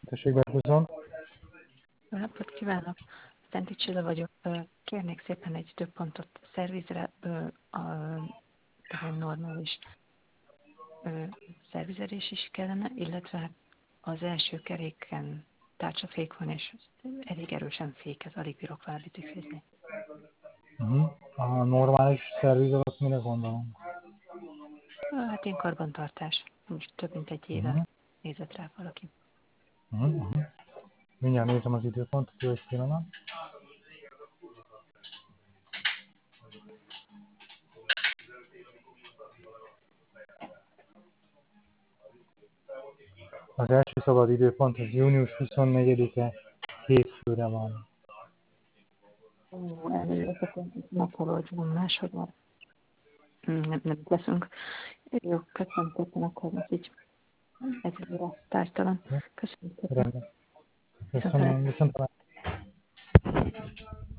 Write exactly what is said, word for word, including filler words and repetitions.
Tessék, Bergozon. Jó napot kívánok! Szenti Csilla vagyok. Kérnék szépen egy időpontot szervizre, a normális szervizelés is kellene, illetve az első keréken tárcsafék van, és elég erősen fékez, alig bírok vele biciklizni. Uh-huh. A normális szerviz alatt mire gondolom? Hát én karbantartás. Most több mint egy éve Uh-huh. nézett rá valaki. Uh-huh. Uh-huh. Mindjárt nézem az időpontot, jó egy pillanat. Az első szabad időpont az június huszonnegyedike hétfőre van. Ó, elnézést, akkor megfelolcsom máshogy, mert nem, nem leszünk. Jó, köszönöm szépen, akkor most így egyelőre tártalan. Köszönöm szépen. Rendben. Köszönöm, viszont